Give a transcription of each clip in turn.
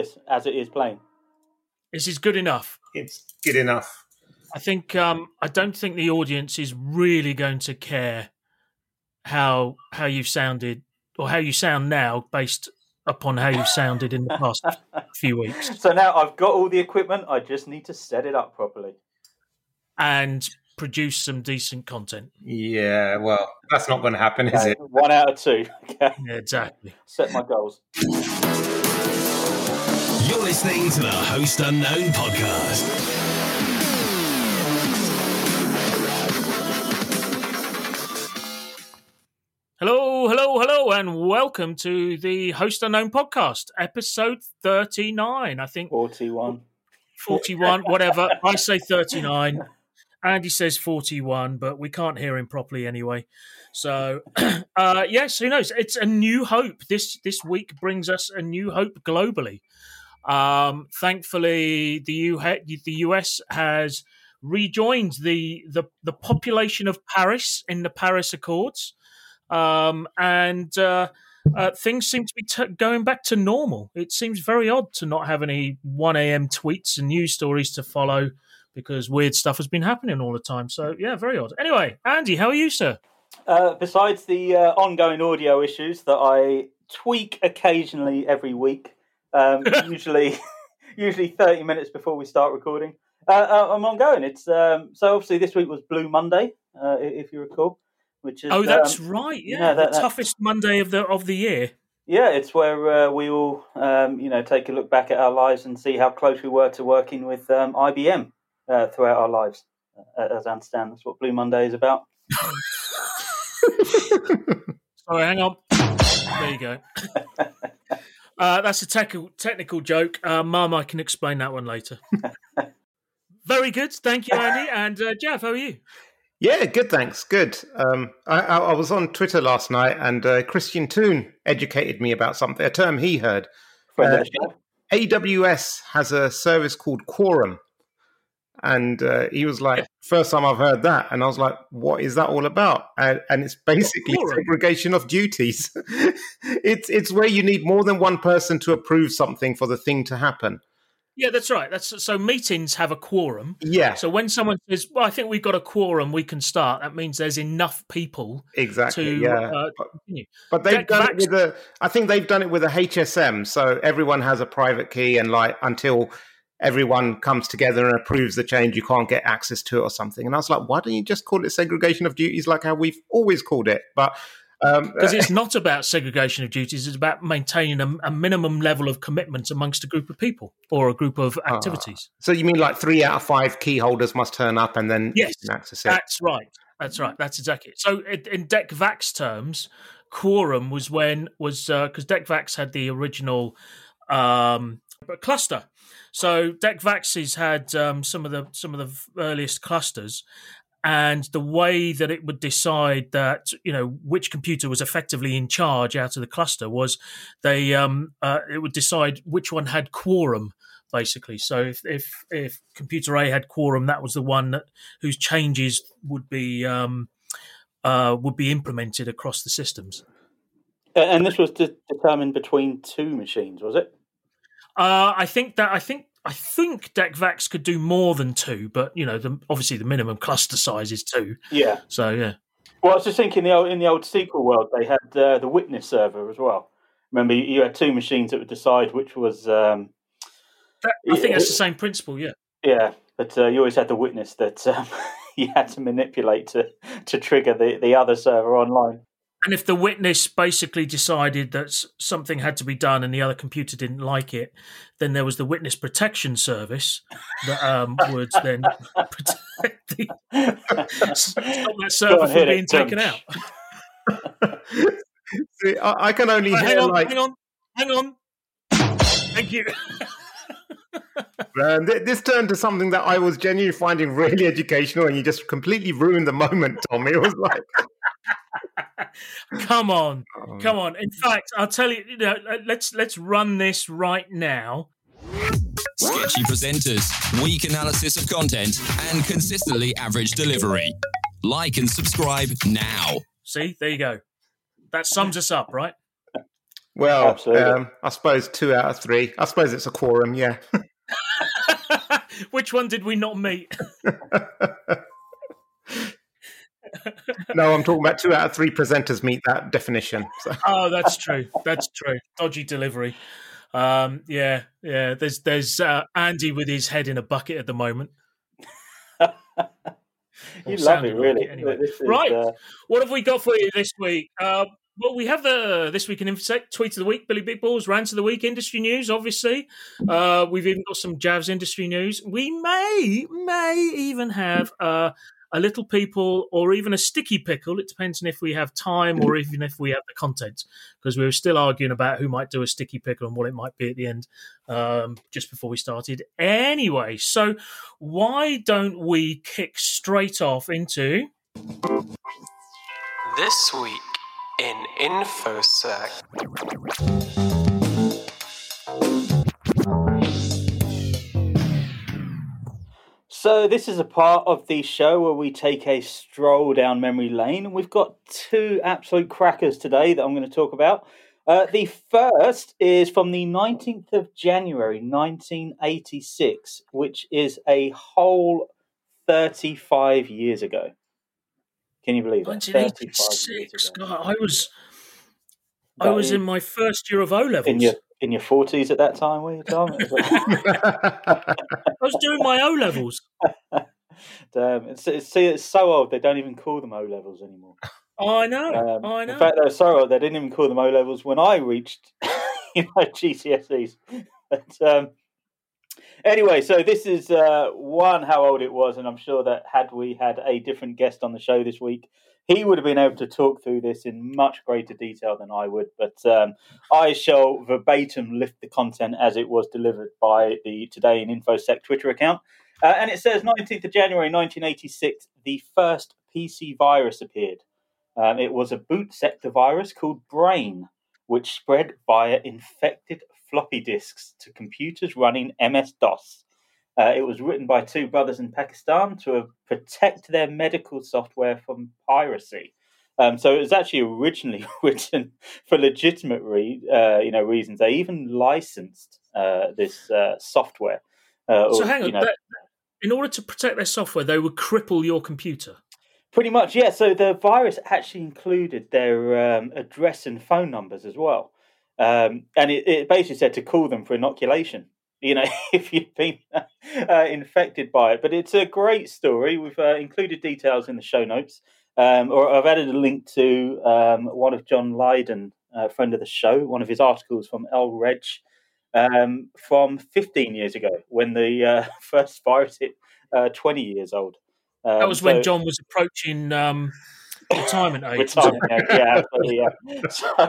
this as it is playing. This is good enough. It's good enough. I think I don't think the audience is really going to care how you sounded or how you sound now based upon how you sounded in the past few weeks. So now I've got all the equipment. I just need to set it up properly and produce some decent content. Yeah, well, that's not going to happen, is it? 1 out of 2. Okay. Yeah, exactly. Set my goals. You're listening to the Host Unknown podcast. Hello, and welcome to the Host Unknown podcast, episode 39. I think 41, whatever. I say 39. Andy says 41, but we can't hear him properly anyway. So, yes, who knows? It's a new hope. This week brings us a new hope globally. Thankfully, the US has rejoined the population of Paris in the Paris Accords. And things seem to be going back to normal. It seems very odd to not have any 1 a.m. tweets and news stories to follow because weird stuff has been happening all the time. So, yeah, very odd. Anyway, Andy, how are you, sir? Besides the ongoing audio issues that I tweak occasionally every week, usually 30 minutes before we start recording, I'm ongoing. It's so obviously this week was Blue Monday, if you recall. Which is, that's right. Yeah, the toughest Monday of the year. Yeah, it's where we all, take a look back at our lives and see how close we were to working with IBM throughout our lives. As I understand, that's what Blue Monday is about. Sorry, hang on. There you go. That's a technical joke. Mum, I can explain that one later. Very good. Thank you, Andy. And Jeff, how are you? Yeah, good, thanks. Good. I was on Twitter last night and Christian Toon educated me about something, a term he heard. AWS has a service called Quorum. And he was like, first time I've heard that. And I was like, what is that all about? And it's basically segregation of duties. It's where you need more than one person to approve something for the thing to happen. Yeah, that's right. So meetings have a quorum. Yeah. So when someone says, well, I think we've got a quorum, we can start, that means there's enough people to continue. But they've done it with I think they've done it with a HSM. So everyone has a private key and until everyone comes together and approves the change, you can't get access to it or something. And I was like, why don't you just call it segregation of duties like how we've always called it? But because it's not about segregation of duties, it's about maintaining a minimum level of commitment amongst a group of people or a group of activities. So you mean 3 out of 5 key holders must turn up and then yes, you can access it? That's right. That's exactly it. So in DECVAX terms, quorum was because DECVAX had the original cluster. So DECVAX's had some of the earliest clusters. And the way that it would decide that, which computer was effectively in charge out of the cluster was it would decide which one had quorum, basically. So if computer A had quorum, that was the one whose changes would be implemented across the systems. And this was determined between 2 machines, was it? I think DECVAX could do more than 2, but obviously the minimum cluster size is 2. Yeah. So yeah. Well, I was just thinking in the old SQL world, they had the witness server as well. Remember, you had 2 machines that would decide which was. I think that's the same principle. Yeah. Yeah, but you always had the witness that you had to manipulate to trigger the other server online. And if the witness basically decided that something had to be done and the other computer didn't like it, then there was the witness protection service that would then protect stop that server from being taken out. See, I can only hear hang on. Thank you. This turned to something that I was genuinely finding really educational, and you just completely ruined the moment, Tommy. It was like... Come on. In fact, I'll tell you, let's run this right now. Sketchy presenters, weak analysis of content, and consistently average delivery. Like and subscribe now. See, there you go. That sums us up, right? Well, Absolutely. I suppose 2 out of 3. I suppose it's a quorum, yeah. Which one did we not meet? No, I'm talking about 2 out of 3 presenters meet that definition. So. Oh, that's true. That's true. Dodgy delivery. Yeah. There's Andy with his head in a bucket at the moment. You love it, really. Like it anyway. Right. What have we got for you this week? Well, we have the This Week in InfoSec, Tweet of the Week, Billy Big Balls, Rant of the Week, industry news, obviously. We've even got some Javs industry news. We may even have a little people or even a sticky pickle. It depends on if we have time or even if we have the content, because we were still arguing about who might do a sticky pickle and what it might be at the end just before we started. Anyway, so why don't we kick straight off into... This Week in InfoSec. So this is a part of the show where we take a stroll down memory lane, and we've got 2 absolute crackers today that I'm going to talk about. The first is from the 19th of January 1986, which is a whole 35 years ago. Can you believe that? 1986. God, I was in my first year of O levels. In your 40s at that time, were you, Tom? I was doing my O levels. Damn! It's so old they don't even call them O levels anymore. I know. I know. In fact, they're so old they didn't even call them O levels when I reached, GCSEs. But, anyway, so this is how old it was, and I'm sure that had we had a different guest on the show this week, he would have been able to talk through this in much greater detail than I would. But I shall verbatim lift the content as it was delivered by the Today in InfoSec Twitter account. And it says 19th of January 1986, the first PC virus appeared. It was a boot sector virus called Brain, which spread via infected floppy disks to computers running MS-DOS. It was written by 2 brothers in Pakistan to protect their medical software from piracy. So it was actually originally written for legitimate reasons. They even licensed this software. So hang on. In order to protect their software, they would cripple your computer? Pretty much, yeah. So the virus actually included their address and phone numbers as well. And it basically said to call them for inoculation, if you've been infected by it. But it's a great story. We've included details in the show notes. Or I've added a link to one of John Lydon, a friend of the show, one of his articles from El Reg from 15 years ago when the first virus hit 20 years old. That was when John was approaching retirement age. Absolutely, yeah.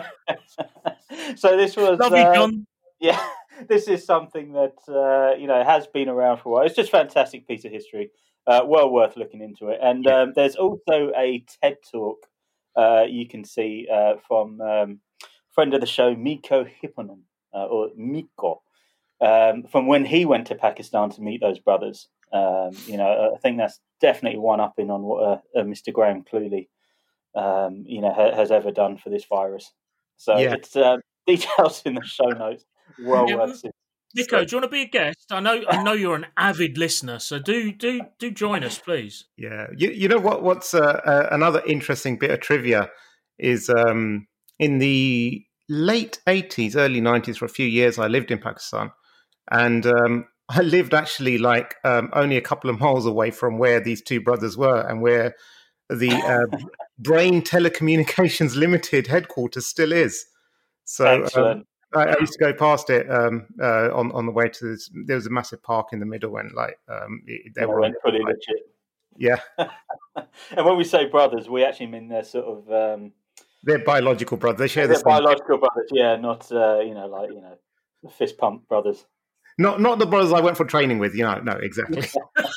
So this was... Love you, John. Yeah, this is something that, has been around for a while. It's just a fantastic piece of history. Well worth looking into it. And there's also a TED Talk you can see from friend of the show, Mikko Hyppönen, or Mikko, from when he went to Pakistan to meet those brothers. I think that's definitely one-upping on what Mr. Graham Cluley, has ever done for this virus. So it's details in the show notes. Well worth it. Nico, do you want to be a guest? I know you're an avid listener, so do join us, please. Yeah, you know what's another interesting bit of trivia is in the late 80s, early 90s, for a few years, I lived in Pakistan, and I lived actually only a couple of miles away from where these 2 brothers were and where the Brain Telecommunications Limited headquarters still is. So excellent. I used to go past it on the way to this. There was a massive park in the middle, and they were pretty legit. Yeah. And when we say brothers, we actually mean they're sort of they're biological brothers. They share the same. Biological brothers, yeah, not fist pump brothers. Not the brothers I went for training with. No, exactly.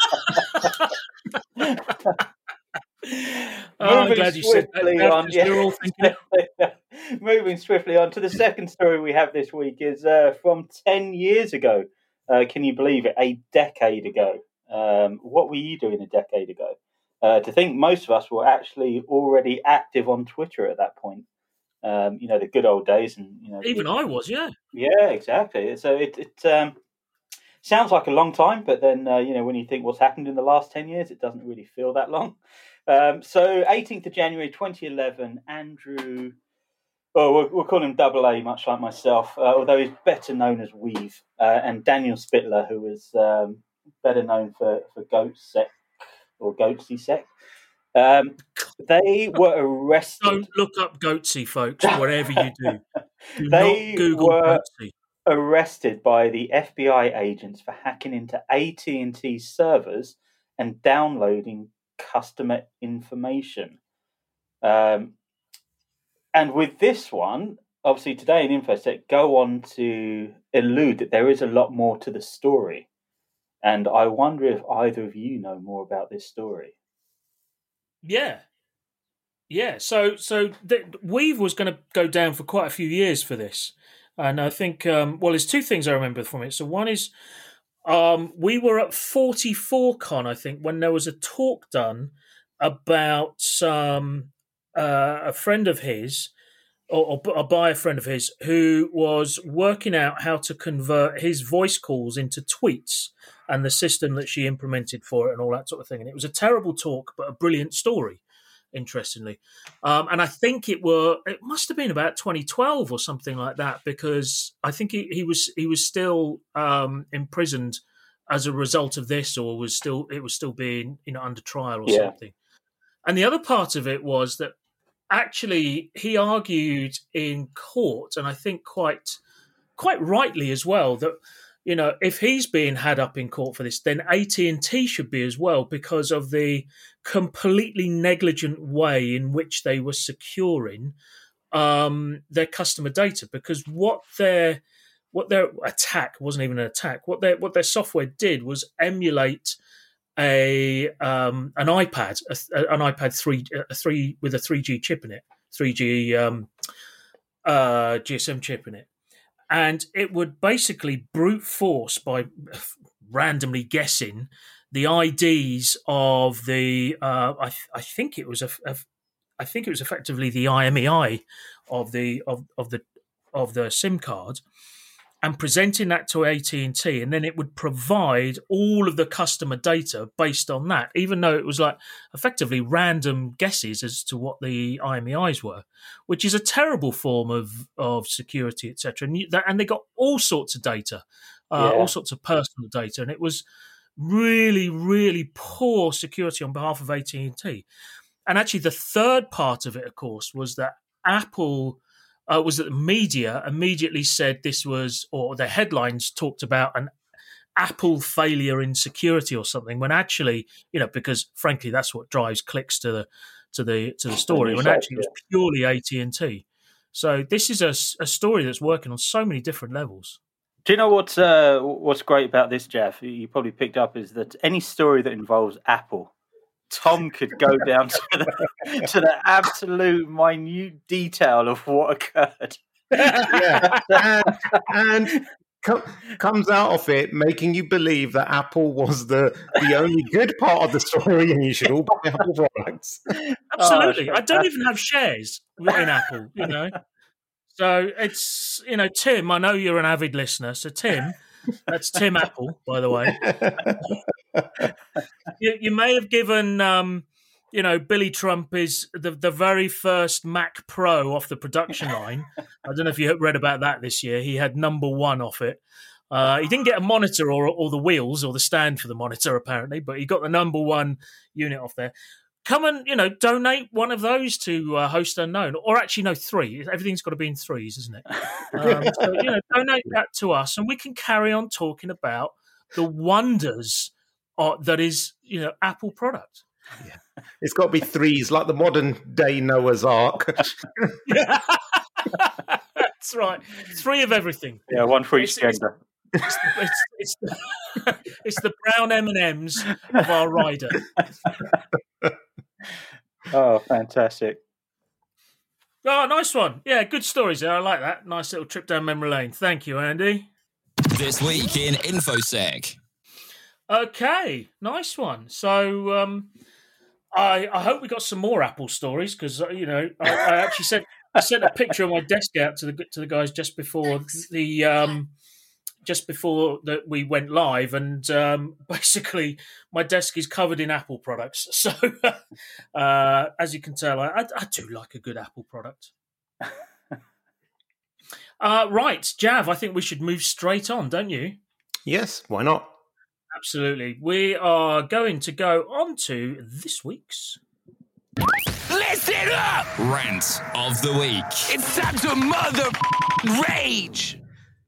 I'm glad you said that. Moving swiftly on to the second story we have this week is from 10 years ago. Can you believe it? A decade ago. What were you doing a decade ago? To think most of us were actually already active on Twitter at that point. The good old days, and even I was, yeah. Yeah, exactly. So it sounds like a long time, but then when you think what's happened in the last 10 years, it doesn't really feel that long. So 18th of January 2011, Andrew. Well, we'll call him Double A, much like myself, although he's better known as Weave, and Daniel Spittler, who was better known for Goatsec or Goatsy Sec. They were arrested. Don't look up Goatsy, folks, whatever you do. Do They not Google were Goatsy. arrested by the FBI agents for hacking into AT&T servers and downloading customer information. And with this one, obviously today in InfoSec, go on to allude that there is a lot more to the story. And I wonder if either of you know more about this story. Yeah. So Weave was going to go down for quite a few years for this. And I think, there's two things I remember from it. So one is we were at 44Con, I think, when there was a talk done about a friend of his, or by a friend of his, who was working out how to convert his voice calls into tweets and the system that she implemented for it and all that sort of thing. And it was a terrible talk, but a brilliant story, interestingly. And I think it must have been about 2012 or something like that, because I think he was still imprisoned as a result of this, or it was still being under trial or something. And the other part of it was that actually he argued in court, and I think quite rightly as well, that if he's being had up in court for this, then AT&T should be as well, because of the completely negligent way in which they were securing their customer data. Because what their attack wasn't even an attack. What their software did was emulate an iPad, an iPad 3 with a 3G chip in it, 3G GSM chip in it. And it would basically brute force by randomly guessing the IDs of the. I think it was effectively the IMEI of the SIM card, and presenting that to AT&T, and then it would provide all of the customer data based on that, even though it was like effectively random guesses as to what the IMEIs were, which is a terrible form of security, etc. And they got all sorts of data, all sorts of personal data, and it was really, really poor security on behalf of AT&T. And actually, the third part of it, of course, was that Apple. Was that the media immediately said this was, or the headlines talked about an Apple failure in security or something, when actually, because frankly, that's what drives clicks to the story, when actually it was purely AT&T. So this is a story that's working on so many different levels. Do you know what's great about this, Jeff? You probably picked up, is that any story that involves Apple, Tom could go down to the absolute minute detail of what occurred. and comes out of it making you believe that Apple was the only good part of the story, and you should all buy Apple products. Absolutely, I don't even have shares in Apple. So it's Tim. I know you're an avid listener, so Tim. That's Tim Apple, by the way. You may have given, Billy Trump is the very first Mac Pro off the production line. I don't know if you read about that this year. He had number one off it. He didn't get a monitor or the wheels or the stand for the monitor, apparently, but he got the number one unit off there. Come and, donate one of those to Host Unknown. Or actually, no, 3. Everything's got to be in 3s, isn't it? So, donate that to us, and we can carry on talking about the wonders that is, Apple product. Yeah. It's got to be 3s, like the modern day Noah's Ark. That's right. 3 of everything. Yeah, one for each gender. It's the brown M&Ms of our rider. Oh, fantastic. Oh, nice one. Yeah, good stories there. I like that. Nice little trip down memory lane. Thank you, Andy. This week in InfoSec. Okay, nice one. So I hope we got some more Apple stories, because, I actually I sent a picture of my desk out to the guys just before that we went live, and basically my desk is covered in Apple products. So as you can tell, I do like a good Apple product. Right, Jav, I think we should move straight on, don't you? Yes, why not? Absolutely. We are going to go on to this week's Listen up! Rant of the week. It's time to mother rage.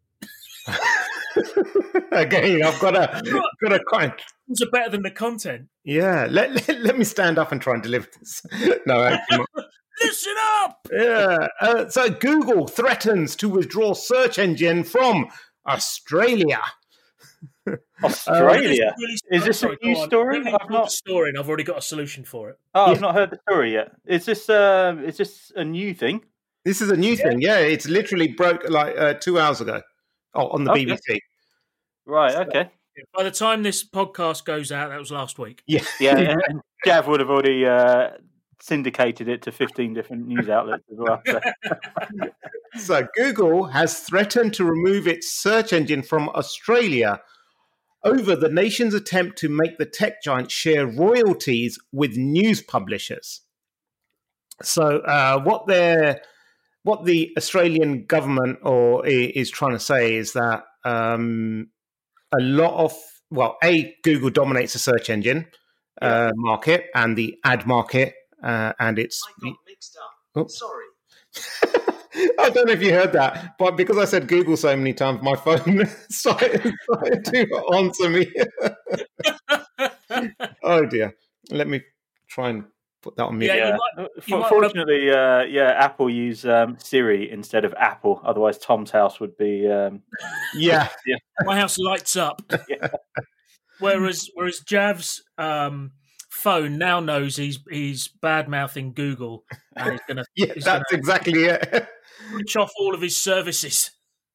Again, I've got a kind. These are better than the content. Yeah, let me stand up and try and deliver this. No, actually, Listen up! yeah. So Google threatens to withdraw search engine from Australia. Australia? Is this a new story? I've not a story, and I've already got a solution for it. Oh, I've not heard the story yet. Is this a new thing? This is a new thing. Yeah, it's literally broke like 2 hours ago. Oh, on the BBC. Right. Okay. By the time this podcast goes out, that was last week. Yeah. Yeah. And Jav would have already syndicated it to 15 different news outlets as well. So. So Google has threatened to remove its search engine from Australia over the nation's attempt to make the tech giant share royalties with news publishers. So what the Australian government is trying to say is that a lot of Google dominates the search engine market and the ad market, and it's. I got mixed up. Oops. Sorry. I don't know if you heard that, but because I said Google so many times, my phone started to answer me. Oh dear! Let me try and put that on mute. Yeah. Fortunately, Apple use Siri instead of Apple. Otherwise, Tom's house would be. Yeah. My house lights up. Yeah. Whereas Jav's phone now knows he's bad mouthing Google, and he's gonna. That's exactly it. Switch off all of his services.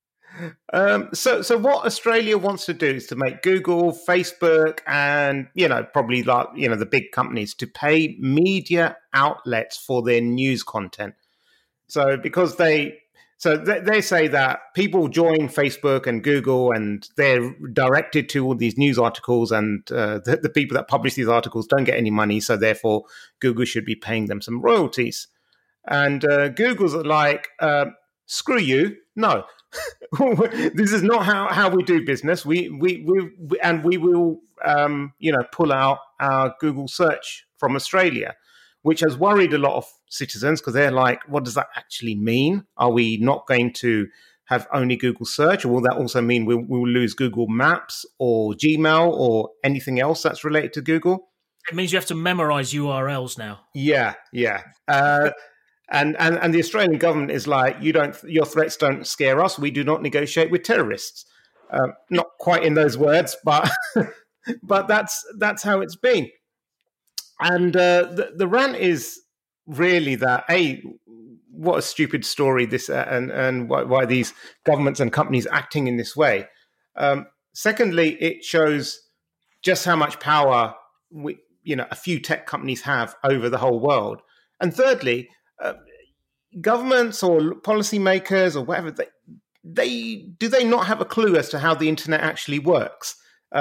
So what Australia wants to do is to make Google, Facebook, and probably the big companies to pay media outlets for their news content. So because they say that people join Facebook and Google and they're directed to all these news articles, and the people that publish these articles don't get any money, so therefore Google should be paying them some royalties. And Google's like, screw you, no. This is not how we do business. We will pull out our Google search from Australia, which has worried a lot of citizens because they're like, what does that actually mean? Are we not going to have only Google search, or will that also mean we'll lose Google Maps or Gmail or anything else that's related to Google? It means you have to memorize URLs now. Yeah. And the Australian government is like, your threats don't scare us. We do not negotiate with terrorists. Not quite in those words, but that's how it's been. And the rant is really that what a stupid story this and why these governments and companies acting in this way. Secondly, it shows just how much power a few tech companies have over the whole world. And thirdly, governments or policymakers or whatever, they not have a clue as to how the internet actually works.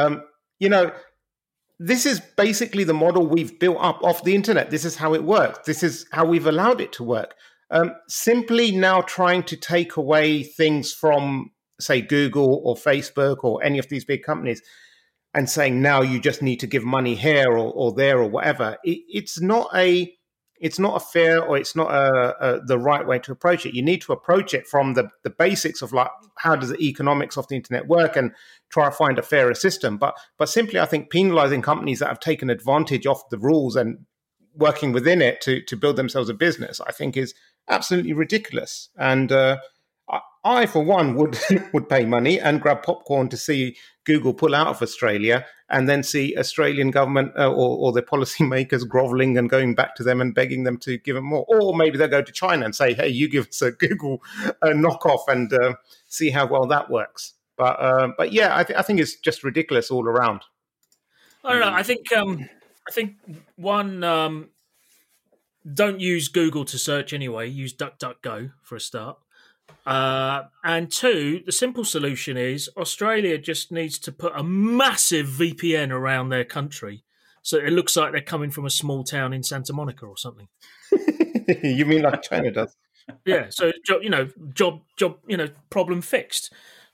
This is basically the model we've built up off the internet. This is how it works. This is how we've allowed it to work. Simply now trying to take away things from, say, Google or Facebook or any of these big companies and saying now you just need to give money here or there or whatever. It's not a fair, or it's not the right way to approach it. You need to approach it from the basics of like, how does the economics of the internet work, and try to find a fairer system. But simply, I think penalizing companies that have taken advantage of the rules and working within it to build themselves a business, I think is absolutely ridiculous. And I, for one, would pay money and grab popcorn to see Google pull out of Australia, and then see Australian government or their policymakers groveling and going back to them and begging them to give them more. Or maybe they'll go to China and say, hey, you give us a Google knockoff and see how well that works. But yeah, I think it's just ridiculous all around. I don't know. I think one don't use Google to search anyway. Use DuckDuckGo for a start. And two, the simple solution is Australia just needs to put a massive VPN around their country, so it looks like they're coming from a small town in Santa Monica or something. You mean like China does? Yeah. So job, problem fixed.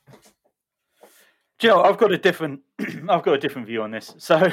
Joe, I've got a different view on this. So,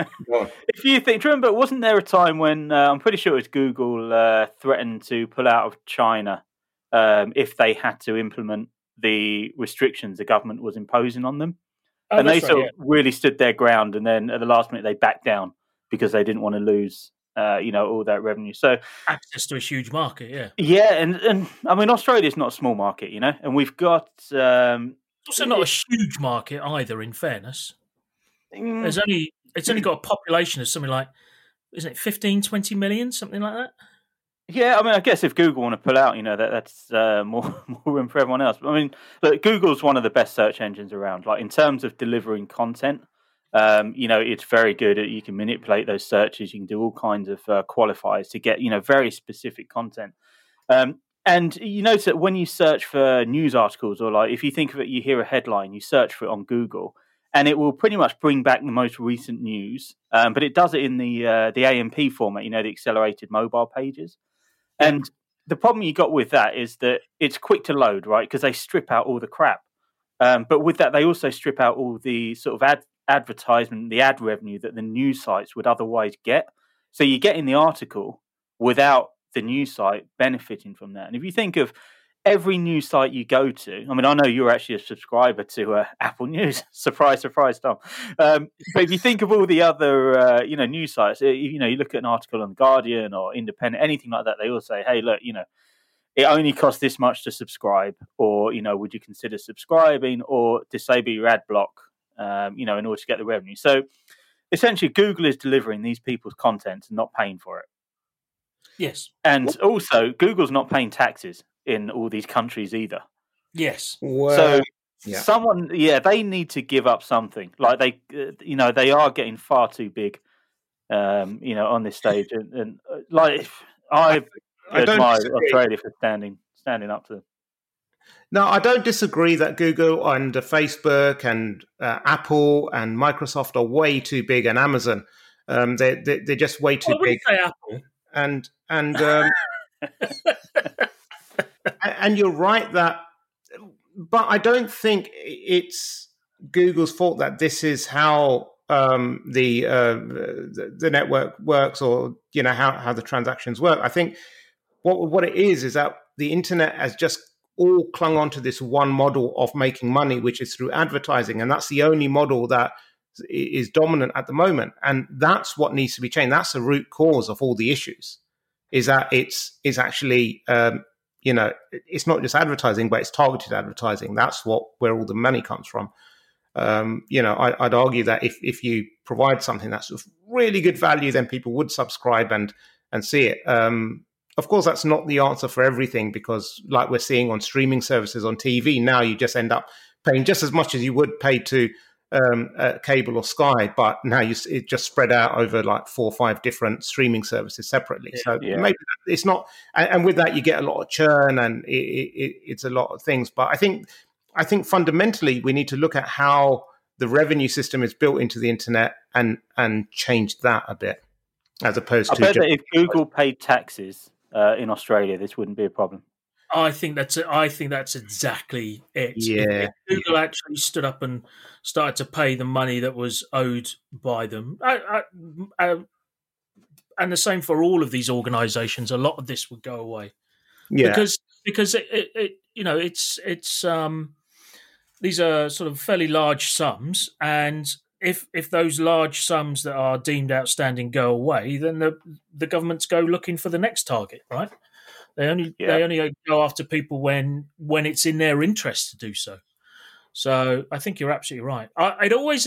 if you think, do you remember, wasn't there a time when I'm pretty sure it was Google threatened to pull out of China if they had to implement the restrictions the government was imposing on them? And they really stood their ground, and then at the last minute they backed down because they didn't want to lose, all that revenue. So access to a huge market, yeah, and I mean Australia's not a small market, and we've got. Also, not a huge market either. In fairness, it's only got a population of something like, isn't it 15, 20 million, something like that? Yeah, I mean, I guess if Google want to pull out, that's more room for everyone else. But I mean, look, Google's one of the best search engines around. Like in terms of delivering content, it's very good. You can manipulate those searches. You can do all kinds of qualifiers to get very specific content. And you notice that when you search for news articles, or like if you think of it, you hear a headline, you search for it on Google, and it will pretty much bring back the most recent news. But it does it in the AMP format, the accelerated mobile pages. And the problem you got with that is that it's quick to load, right? Because they strip out all the crap. But with that, they also strip out all the sort of advertisement, the ad revenue that the news sites would otherwise get. So you get in the article without the news site benefiting from that. And if you think of every news site you go to, I mean, I know you're actually a subscriber to Apple News. Surprise, surprise, Tom. But if you think of all the other, news sites, you look at an article on The Guardian or Independent, anything like that, they all say, hey, look, it only costs this much to subscribe, or, would you consider subscribing or disable your ad block, in order to get the revenue. So essentially, Google is delivering these people's content and not paying for it. Yes. And also, Google's not paying taxes in all these countries either. Yes. Well, so they need to give up something. Like they are getting far too big, on this stage. And I admire Australia for standing up to them. No, I don't disagree that Google and Facebook and Apple and Microsoft are way too big, and Amazon, they're just way too big. I wouldn't say Apple. And and you're right that, but I don't think it's Google's fault that this is how the network works, or how the transactions work. I think what it is that the internet has just all clung onto this one model of making money, which is through advertising, and that's the only model that is dominant at the moment, and that's what needs to be changed. That's the root cause of all the issues, is that it's actually it's not just advertising, but it's targeted advertising. That's where all the money comes from. I'd argue that if you provide something that's of really good value, then people would subscribe and see it. Of course, that's not the answer for everything, because like we're seeing on streaming services on TV now, you just end up paying just as much as you would pay to cable or Sky, but now it just spread out over like 4 or 5 different streaming services separately. Maybe it's not, and with that you get a lot of churn, and it's a lot of things. But I think fundamentally we need to look at how the revenue system is built into the internet and change that a bit, as opposed to. I bet that if Google paid taxes in Australia, this wouldn't be a problem. I think that's exactly it. Yeah. If Google actually stood up and started to pay the money that was owed by them, and the same for all of these organisations, a lot of this would go away. Yeah. Because it's these are sort of fairly large sums, and if those large sums that are deemed outstanding go away, then the governments go looking for the next target, right? They only go after people when it's in their interest to do so. So I think you're absolutely right. It always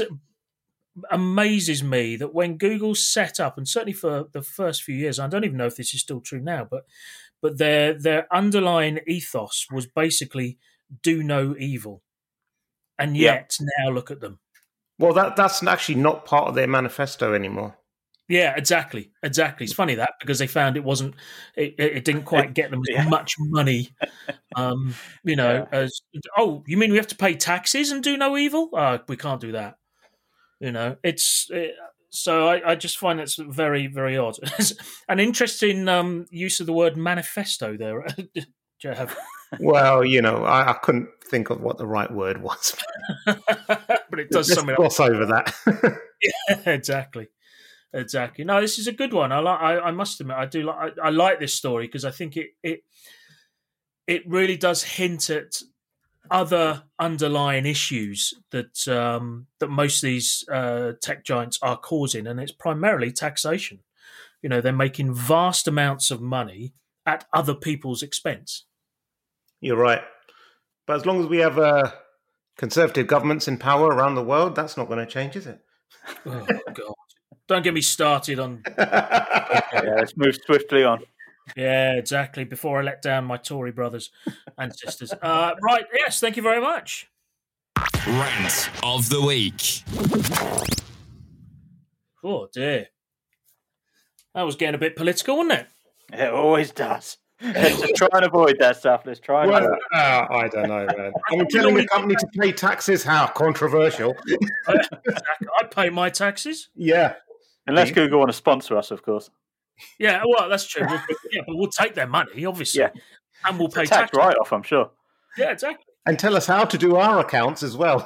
amazes me that when Google set up, and certainly for the first few years, I don't even know if this is still true now, but their underlying ethos was basically do no evil, and yet now look at them. Well, that's actually not part of their manifesto anymore. Yeah, exactly. It's funny that because they found it didn't quite get them as much money. As you mean we have to pay taxes and do no evil? We can't do that. So I just find that's very, very odd. An interesting use of the word manifesto there. Jeff. Well, I couldn't think of what the right word was. But it does Let's gloss over that. Yeah, exactly. No, this is a good one. I must admit, I like this story because I think it really does hint at other underlying issues that most of these tech giants are causing, and it's primarily taxation. They're making vast amounts of money at other people's expense. You're right. But as long as we have conservative governments in power around the world, that's not going to change, is it? Oh, God. Don't get me started on... Let's move swiftly on. Yeah, exactly. Before I let down my Tory brothers and sisters. Right, yes, thank you very much. Rant of the week. Oh, dear. That was getting a bit political, wasn't it? It always does. Let's just try and avoid that stuff. Let's try and avoid it. I don't know, man. I'm telling the company to pay taxes. How controversial. I pay my taxes. Yeah. Unless Google want to sponsor us, of course. Yeah, well, that's true. But we'll take their money, obviously. Yeah. And we'll pay tax write-off, I'm sure. Yeah, exactly. And tell us how to do our accounts as well.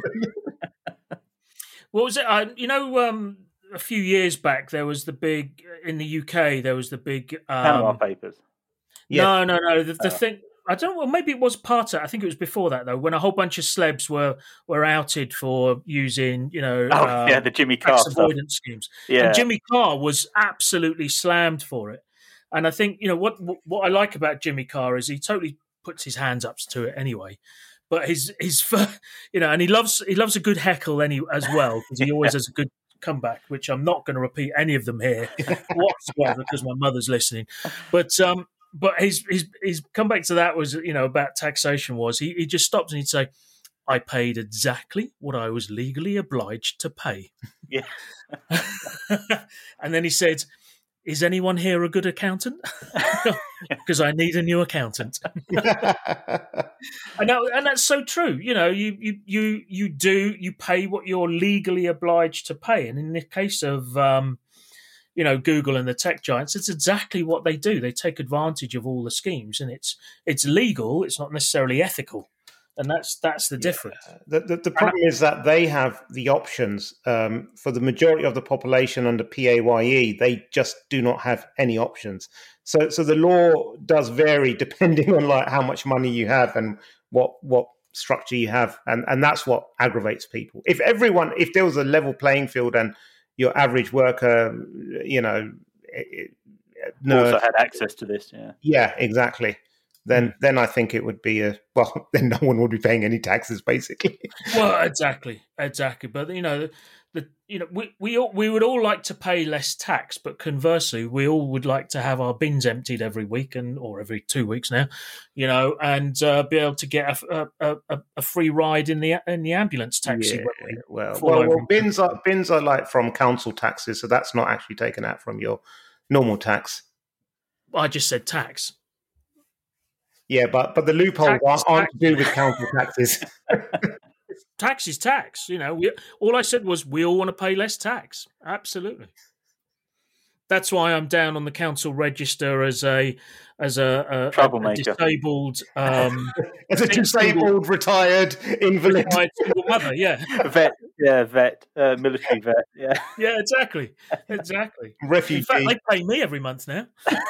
What was it? A few years back, there was the big, in the UK, there was the big... Panama Papers. Yeah. No. The thing... I don't know. Well, maybe it was part of. I think it was before that though, when a whole bunch of celebs were outed for using, the Jimmy Carr tax avoidance schemes. Yeah, and Jimmy Carr was absolutely slammed for it. And I think what I like about Jimmy Carr is he totally puts his hands up to it anyway. But his and he loves a good heckle as well because he always has a good comeback, which I'm not going to repeat any of them here whatsoever because my mother's listening. But his comeback to that was, about taxation was he just stopped and he'd say, I paid exactly what I was legally obliged to pay. Yeah. And then he said, is anyone here a good accountant? Because I need a new accountant. And that's so true. You pay what you're legally obliged to pay. And in the case of Google and the tech giants, it's exactly what they do. They take advantage of all the schemes, and it's legal. It's not necessarily ethical, and that's the difference. The problem is that they have the options for the majority of the population under PAYE. They just do not have any options. So the law does vary depending on how much money you have and what structure you have, and that's what aggravates people. If there was a level playing field and your average worker, also had access to this. Yeah, exactly. Then I think it would be then no one would be paying any taxes, basically. Well, exactly. But we would all like to pay less tax, but conversely, we all would like to have our bins emptied every week or every 2 weeks now, and be able to get a free ride in the ambulance taxi. Yeah, well, bins are like from council taxes, so that's not actually taken out from your normal tax. I just said tax. Yeah, but the loopholes aren't to do with council taxes. Tax is tax. All I said was we all want to pay less tax. Absolutely. That's why I'm down on the council register as a troublemaker, disabled, as a disabled retired invalid single mother. Yeah, vet, military vet. Yeah, yeah, exactly. Refugee. In fact, they pay me every month now.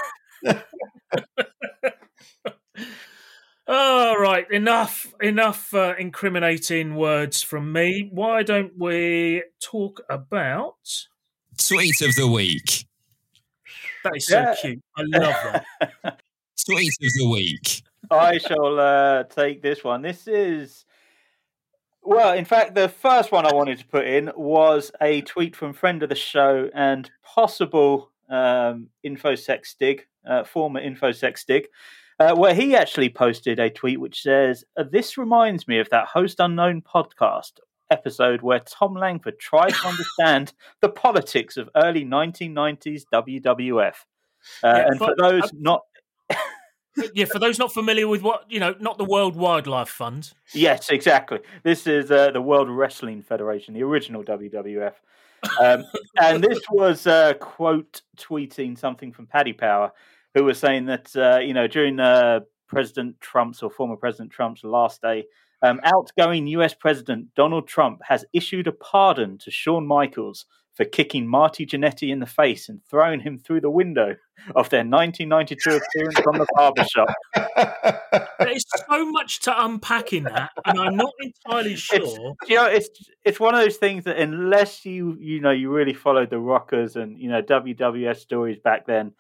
All right, enough incriminating words from me. Why don't we talk about Tweet of the week? That is so cute. I love that. Tweet of the week. I shall take this one. This is, well, in fact, the first one I wanted to put in was a tweet from friend of the show and possible InfoSec Stig, former InfoSec Stig, where he actually posted a tweet which says, "This reminds me of that Host Unknown podcast, episode where Tom Langford tried to understand the politics of early 1990s WWF. For those not familiar with not the World Wildlife Fund. Yes, exactly. This is the World Wrestling Federation, the original WWF. And this was quote tweeting something from Paddy Power, who was saying that during President Trump's or former President Trump's last day, outgoing US President Donald Trump has issued a pardon to Shawn Michaels for kicking Marty Jannetty in the face and throwing him through the window of their 1992 appearance on the Barbershop. There's so much to unpack in that, and I'm not entirely sure. It's one of those things that unless you really followed the Rockers and WWF stories back then,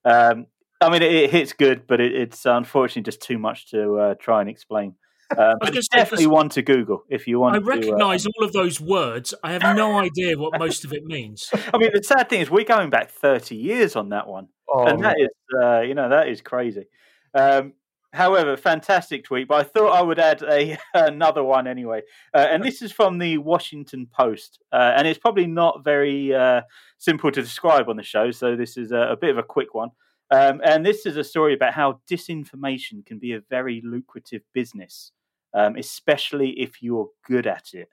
it hits good, but it's unfortunately just too much to try and explain. But it's definitely one to Google if you want. I recognise all of those words. I have no idea what most of it means. The sad thing is we're going back 30 years on that one, and that is that is crazy. However, fantastic tweet. But I thought I would add another one anyway, and this is from the Washington Post, and it's probably not very simple to describe on the show, so this is a bit of a quick one. And this is a story about how disinformation can be a very lucrative business, especially if you're good at it.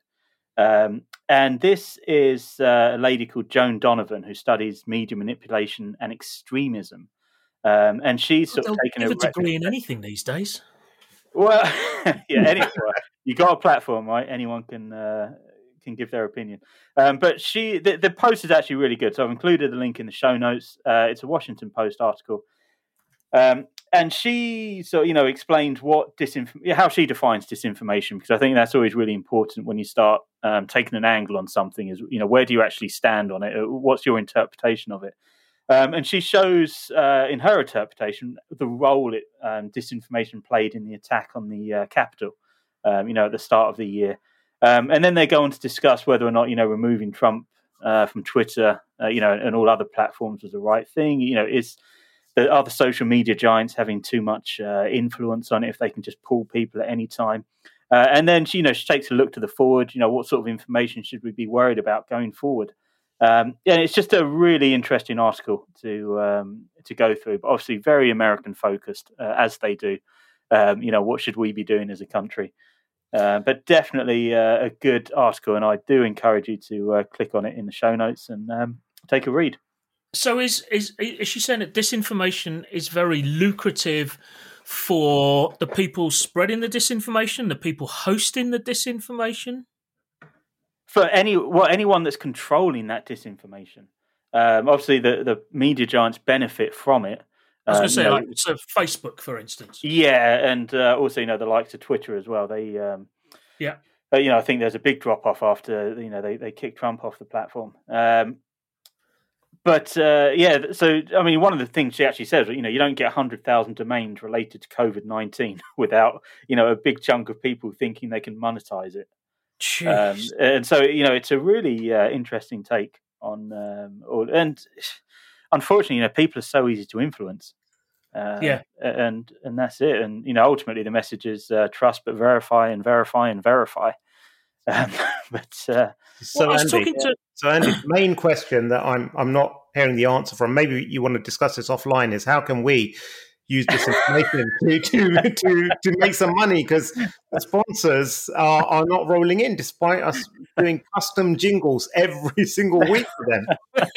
And this is a lady called Joan Donovan, who studies media manipulation and extremism. And she's sort of taken a degree in anything these days. Well, yeah, anyway, you got a platform, right? Anyone can give their opinion. But the post is actually really good. So I've included the link in the show notes. It's a Washington Post article. And she explained what how she defines disinformation, because I think that's always really important when you start taking an angle on something is, where do you actually stand on it? What's your interpretation of it? And she shows in her interpretation the role disinformation played in the attack on the Capitol, at the start of the year. And then they go on to discuss whether or not, removing Trump from Twitter, and all other platforms was the right thing. Are the social media giants having too much influence on it if they can just pull people at any time? And then she takes a look to the forward. What sort of information should we be worried about going forward? It's just a really interesting article to go through, but obviously very American focused, as they do. What should we be doing as a country? But definitely a good article, and I do encourage you to click on it in the show notes and take a read. So is she saying that disinformation is very lucrative for the people spreading the disinformation, the people hosting the disinformation? For anyone that's controlling that disinformation. Obviously, the media giants benefit from it. I was going to say, so Facebook, for instance. Yeah, and also, the likes of Twitter as well. They, I think there's a big drop off after they kicked Trump off the platform. So one of the things she actually says, you don't get 100,000 domains related to COVID-19 without a big chunk of people thinking they can monetize it. And so it's a really interesting take on and unfortunately people are so easy to influence, and that's it. And ultimately the message is trust but verify and verify and verify. So Andy, the main question that I'm not hearing the answer from, maybe you want to discuss this offline, is how can we use this information to make some money, because the sponsors are not rolling in despite us doing custom jingles every single week for them.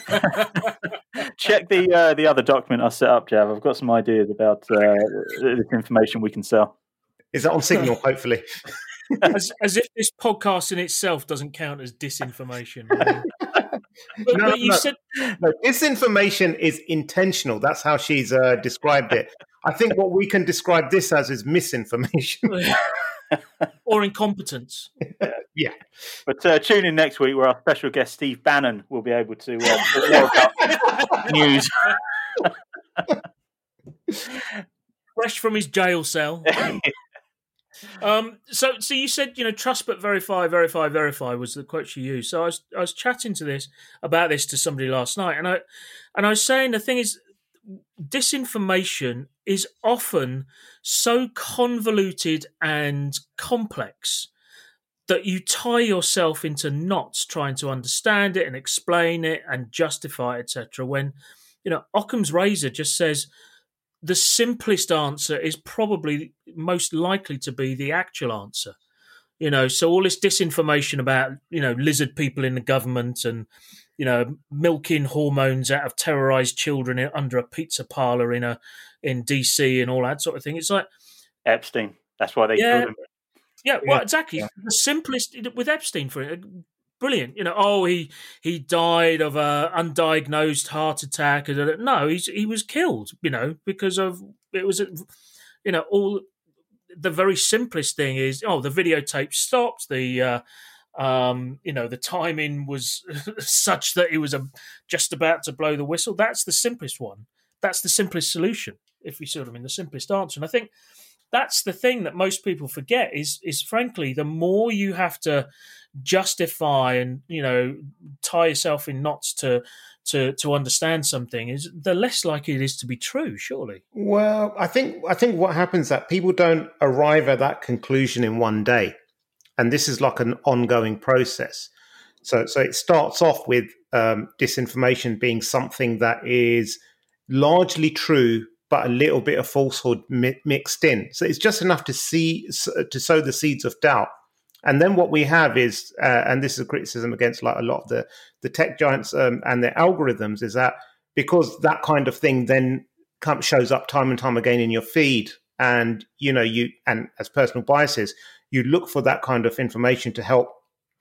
Check the other document I set up, Jav. I've got some ideas about this information we can sell. Is that on Signal, hopefully? As if this podcast in itself doesn't count as disinformation. But you said disinformation is intentional. That's how she's described it. I think what we can describe this as is misinformation. Or incompetence. Yeah. But tune in next week where our special guest Steve Bannon will be able to talk about news. Fresh from his jail cell. So you said, trust but verify was the quote you used. So I was chatting about this to somebody last night, and I was saying the thing is, disinformation is often so convoluted and complex that you tie yourself into knots trying to understand it and explain it and justify it, etc. When, Occam's razor just says the simplest answer is probably most likely to be the actual answer. So all this disinformation about, lizard people in the government and, milking hormones out of terrorized children under a pizza parlor in DC and all that sort of thing. It's like Epstein. That's why they killed him. Yeah, well, exactly. Yeah. The simplest with Epstein, for it, brilliant. He died of a undiagnosed heart attack. No, he was killed. Because of it was. All the very simplest thing is the videotape stopped. The the timing was such that he was just about to blow the whistle. That's the simplest one. That's the simplest solution. If you sort of the simplest answer, and I think. That's the thing that most people forget is frankly, the more you have to justify and, tie yourself in knots to understand something, is the less likely it is to be true, surely. Well, I think what happens is that people don't arrive at that conclusion in one day. And this is like an ongoing process. So it starts off with disinformation being something that is largely true, but a little bit of falsehood mixed in. So it's just enough to sow the seeds of doubt. And then what we have is, and this is a criticism against like a lot of the tech giants and their algorithms, is that because that kind of thing then shows up time and time again in your feed, and and as personal biases, you look for that kind of information to help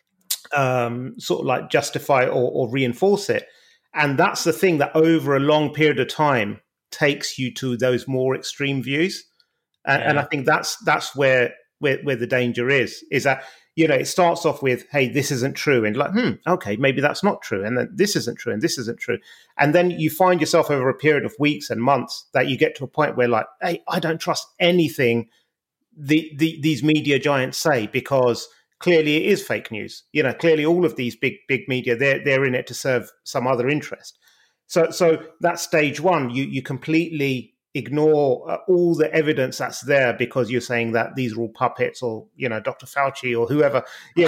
sort of like justify or reinforce it. And that's the thing that over a long period of time takes you to those more extreme views, and I think that's where the danger is that it starts off with, hey, this isn't true, and like, okay, maybe that's not true, and then this isn't true, and this isn't true, and then you find yourself over a period of weeks and months that you get to a point where like, hey, I don't trust anything these media giants say, because clearly it is fake news. Clearly all of these big media, they're in it to serve some other interest. So that's stage one. You completely ignore all the evidence that's there because you're saying that these are all puppets, or Dr. Fauci or whoever.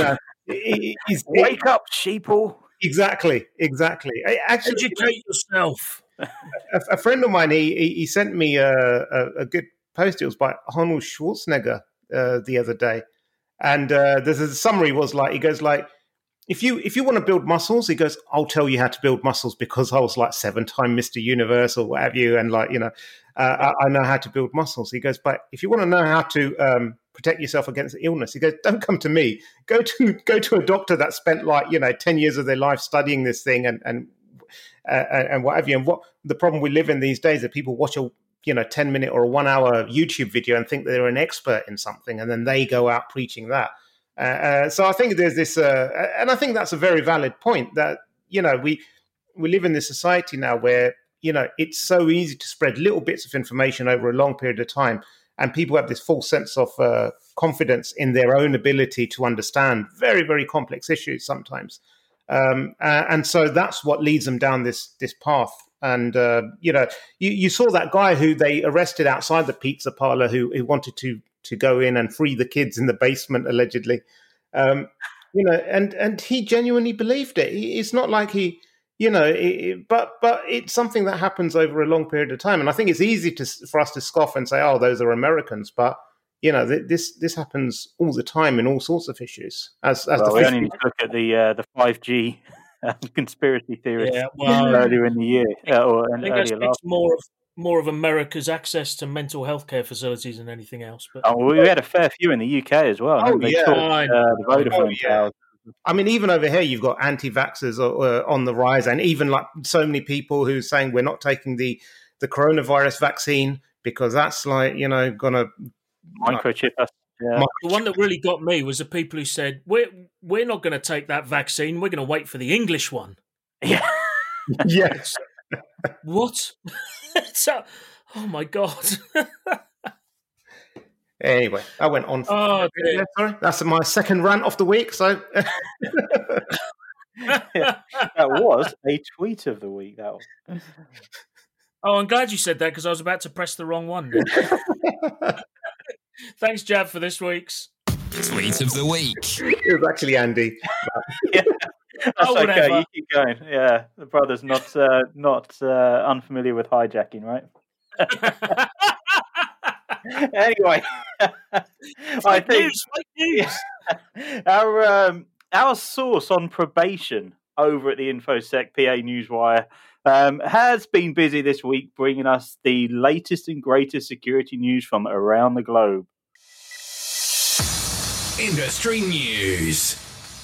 Wake up, sheeple. Exactly. Actually, educate yourself. A friend of mine, he sent me a good post. It was by Arnold Schwarzenegger the other day, and there's a summary was like, he goes like, If you want to build muscles, he goes, I'll tell you how to build muscles because I was like 7-time Mr. Universe or what have you. And like, I know how to build muscles. He goes, but if you want to know how to protect yourself against illness, he goes, don't come to me. Go to a doctor that spent like, 10 years of their life studying this thing and what have you. And what the problem we live in these days is that people watch a 10-minute or a 1-hour YouTube video and think that they're an expert in something. And then they go out preaching that. So I think there's this, and I think that's a very valid point that, we live in this society now where, it's so easy to spread little bits of information over a long period of time. And people have this false sense of confidence in their own ability to understand very, very complex issues sometimes. And so that's what leads them down this path. And, you saw that guy who they arrested outside the pizza parlor who wanted to go in and free the kids in the basement, allegedly, and he genuinely believed it. It's not like he, but it's something that happens over a long period of time. And I think it's easy for us to scoff and say, oh, those are Americans. But, this happens all the time in all sorts of issues. We only need to look at the 5G conspiracy theories earlier in the year. I think that speaks more of America's access to mental health care facilities than anything else. But we had a fair few in the UK as well. The Vodafone towers. I mean, even over here, you've got anti-vaxxers on the rise, and even like so many people who are saying we're not taking the coronavirus vaccine because that's like, going to microchip us. Yeah. The one that really got me was the people who said, we're not going to take that vaccine. We're going to wait for the English one. Yeah. Yes. What? So, oh my God. Anyway, I went on. Sorry, that's my second rant of the week. So that was a tweet of the week. That was. Oh, I'm glad you said that because I was about to press the wrong one. Thanks, Jab, for this week's Tweet of the week. It was actually Andy. Yeah, that's okay. Whatever. You keep going. Yeah, the brother's not unfamiliar with hijacking, right? Anyway, I think Fake news. our source on probation over at the InfoSec PA Newswire has been busy this week, bringing us the latest and greatest security news from around the globe. Industry news.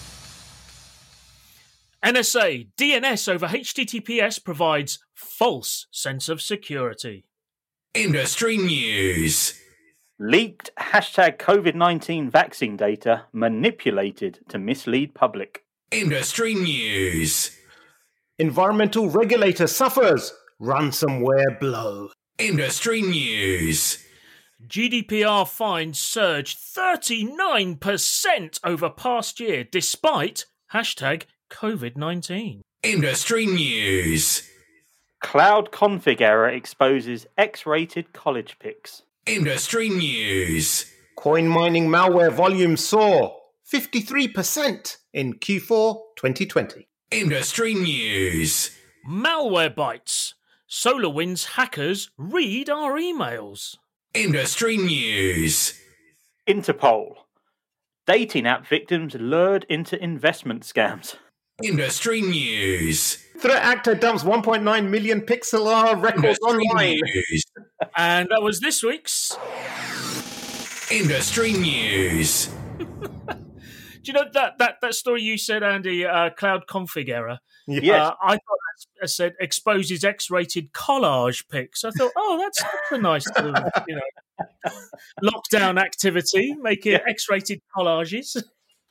NSA DNS over HTTPS provides false sense of security. Industry news. Leaked #COVID-19 vaccine data manipulated to mislead public. Industry news. Environmental regulator suffers. Ransomware blow. Industry news. GDPR fines surge 39% over past year, despite #COVID-19. Industry news. Cloud config error exposes X-rated college pics. Industry news. Coin mining malware volume soar 53% in Q4 2020. Industry news. Malwarebytes. SolarWinds hackers read our emails. Industry news. Interpol. Dating app victims lured into investment scams. Industry news. Threat actor dumps 1.9 million pixel records online. News. And that was this week's. Industry news. Do you know that story you said, Andy, cloud config error? Yes. I thought that said exposes X-rated collage pics. I thought, that's a nice little, lockdown activity, making X-rated collages.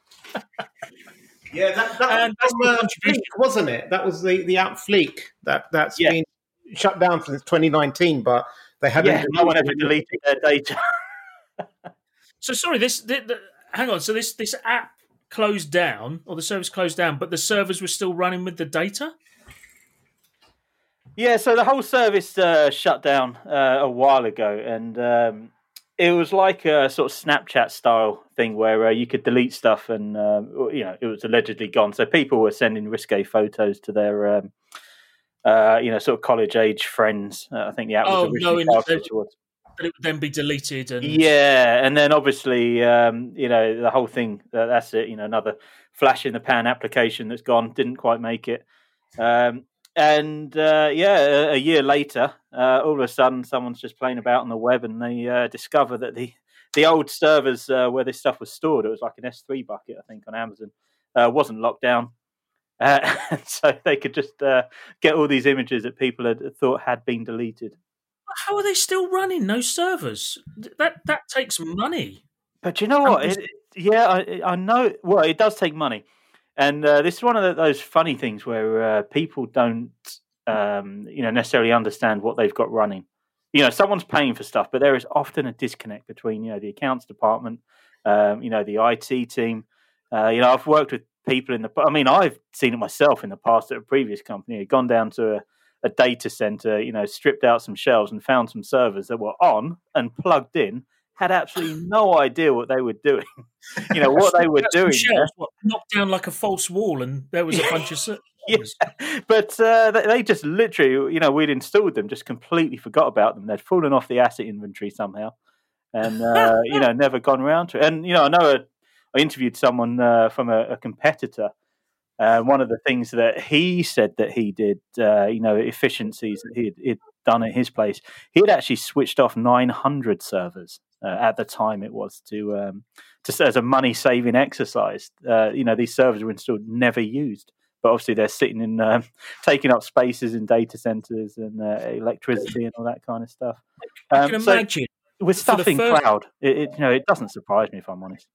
Yeah, that And was that's from Fleek, wasn't it? That was the app Fleek that's been shut down since 2019, but they hadn't. Yeah, no one ever deleted their data. So sorry, hang on. So this app closed down, or the service closed down, but the servers were still running with the data? Yeah, so the whole service shut down a while ago, and it was like a sort of Snapchat style thing where you could delete stuff, and it was allegedly gone. So people were sending risque photos to their sort of college age friends. I think the app was originally targeted towards. But it would then be deleted, and and then obviously the whole thing. That's it. Another flash in the pan application that's gone. Didn't quite make it. A year later, all of a sudden, someone's just playing about on the web, and they discover that the old servers where this stuff was stored, it was like an S3 bucket, I think, on Amazon, wasn't locked down, and so they could just get all these images that people had thought had been deleted. how are they still running those servers? That takes money. But you know what? I know. Well, it does take money. And this is one of those funny things where people don't, necessarily understand what they've got running. Someone's paying for stuff, but there is often a disconnect between, the accounts department, the IT team. I've worked with people I've seen it myself in the past at a previous company. I'd gone down to a data center, stripped out some shelves and found some servers that were on and plugged in. Had absolutely no idea what they were doing. What they were doing. Shelves, knocked down like a false wall, and there was a bunch of servers. Yeah, but they just literally, we'd installed them, just completely forgot about them. They'd fallen off the asset inventory somehow, and never gone around to it. And I know I interviewed someone from a competitor. One of the things that he said that he did, efficiencies that he'd done at his place, he had actually switched off 900 servers at the time. It was to as a money saving exercise. These servers were installed, never used, but obviously they're sitting in taking up spaces in data centers and electricity and all that kind of stuff. I can imagine with stuff in cloud, it doesn't surprise me, if I'm honest.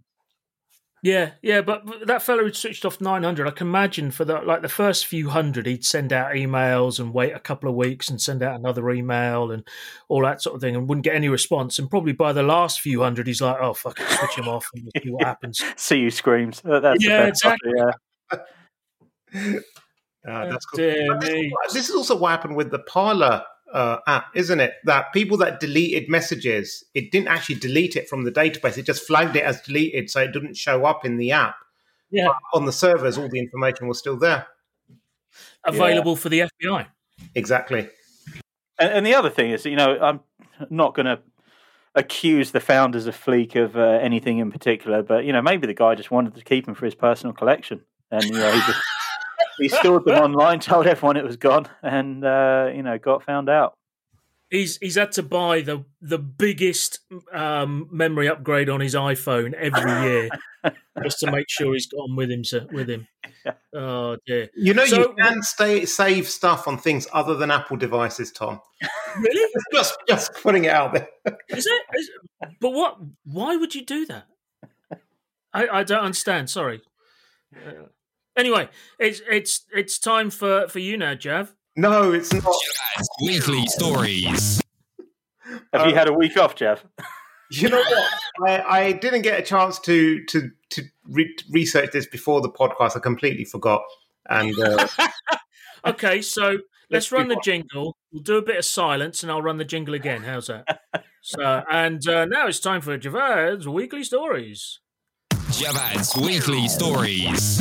Yeah, but that fellow who switched off 900, I can imagine for the first few hundred, he'd send out emails and wait a couple of weeks and send out another email and all that sort of thing, and wouldn't get any response. And probably by the last few hundred, he's like, "Oh fuck it, switch him off and see what happens." See you screams. That's exactly. That's cool. This is also what happened with the Parler app, isn't it? That people that deleted messages, it didn't actually delete it from the database. It just flagged it as deleted, so it didn't show up in the app. Yeah, But on the servers, all the information was still there. available for the FBI. Exactly. And the other thing is, I'm not going to accuse the founders of Fleek of anything in particular, but maybe the guy just wanted to keep them for his personal collection, and he stored them online, told everyone it was gone, and got found out. He's had to buy the biggest memory upgrade on his iPhone every year just to make sure he's got them with him. Yeah. Oh dear! You can save stuff on things other than Apple devices, Tom. Really? just putting it out there. Is it? But what? Why would you do that? I don't understand. Sorry. Anyway, it's time for you now, Jav. No, it's not. Javad's Weekly Stories. Have you had a week off, Jeff? You know what? I didn't get a chance to research this before the podcast. I completely forgot. And okay, so let's run the jingle. We'll do a bit of silence, and I'll run the jingle again. How's that? Now it's time for Javad's Weekly Stories. Javad's Weekly Stories.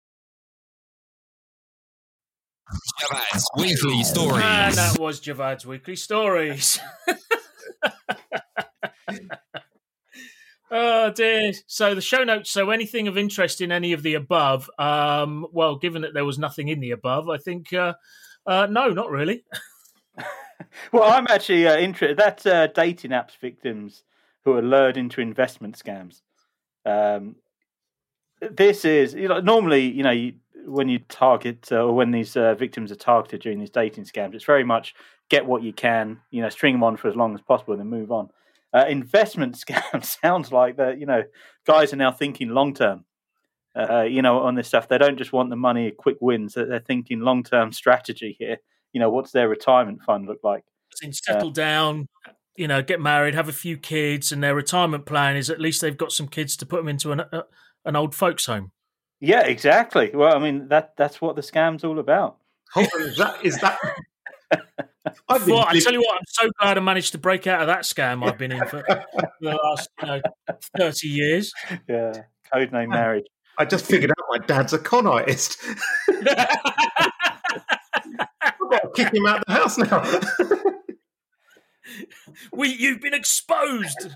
Javad's Weekly Stories. And that was Javad's Weekly Stories. Oh dear. So the show notes. So anything of interest in any of the above? Well, given that there was nothing in the above, I think no, not really. Well, I'm actually interested. That's dating apps victims who are lured into investment scams. This is normally when you target or when these victims are targeted during these dating scams, it's very much get what you can, string them on for as long as possible and then move on. Investment scams sounds like that, guys are now thinking long term, on this stuff. They don't just want the money, quick wins. They're thinking long term strategy here. What's their retirement fund look like? Settle down, get married, have a few kids, and their retirement plan is at least they've got some kids to put them into an old folks' home. Yeah, exactly. Well, I mean that's what the scam's all about. Hold on, is that? I tell you what, I'm so glad I managed to break out of that scam I've been in for the last 30 years. Yeah, codename marriage. I just figured out my dad's a con artist. I've got to kick him out of the house now. You've been exposed.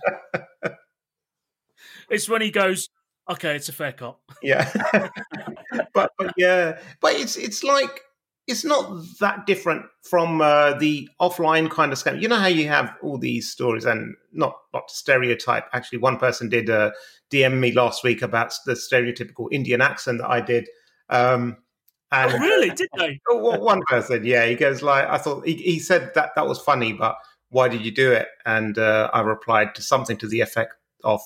It's when he goes, okay, it's a fair cop. Yeah, but it's like it's not that different from the offline kind of scam. You know how you have all these stories, and not to stereotype. Actually, one person did DM me last week about the stereotypical Indian accent that I did. And really? Did they? One person, yeah. He goes like, I thought he said that was funny, but why did you do it? And I replied to something to the effect of,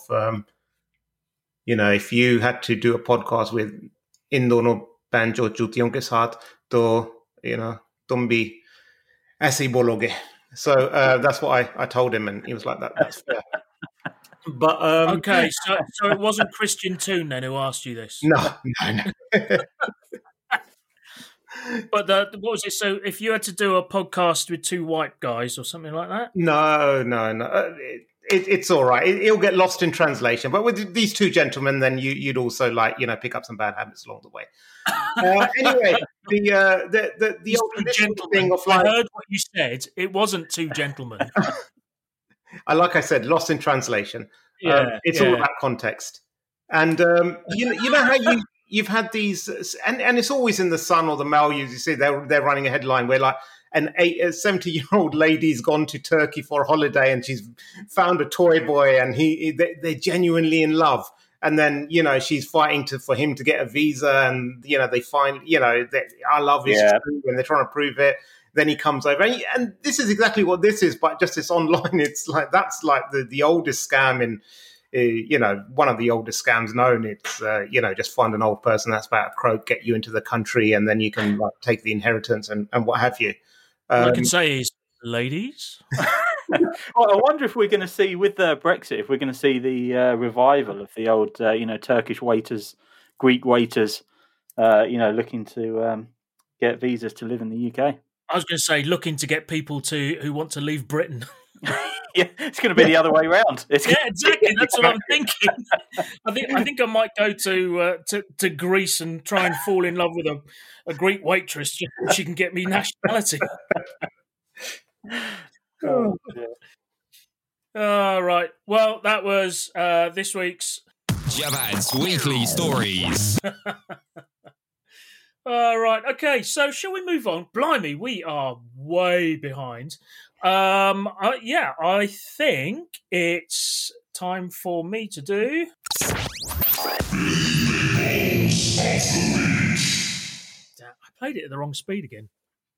if you had to do a podcast with in dono banjo jutiyon ke saath, to tum bhi aise hi bologe. So that's what I told him, and he was like, "That's fair." But okay, so it wasn't Christian Toon then who asked you this? No. But what was it? So if you had to do a podcast with two white guys or something like that? No. It's all right. It'll get lost in translation. But with these two gentlemen, then you'd also pick up some bad habits along the way. Anyway, the old traditional thing of I heard what you said. It wasn't two gentlemen. Like I said, lost in translation. It's all about context. And you know how you've had these, and it's always in the Sun or the Mail. You see, they're running a headline where like a 70-year-old lady's gone to Turkey for a holiday and she's found a toy boy and they're genuinely in love. And then, she's fighting for him to get a visa, and, they find, that our love is true, and they're trying to prove it. Then he comes over, and this is exactly what this is, but just it's online. It's like, that's like the oldest scam in, one of the oldest scams known. It's, just find an old person that's about to croak, get you into the country, and then you can take the inheritance and what have you. All I can say is, ladies. Well, I wonder if we're going to see with Brexit, if we're going to see the revival of the old, Turkish waiters, Greek waiters, looking to get visas to live in the UK. I was going to say, looking to get people who want to leave Britain. Yeah, it's going to be the other way around. Yeah, exactly. That's what I'm thinking. I think I might go to Greece and try and fall in love with a Greek waitress just so she can get me nationality. Oh, dear. All right. Well, that was this week's Javad's Weekly Stories. All right. Okay. So, shall we move on? Blimey, we are way behind. I think it's time for me to do. I played it at the wrong speed again.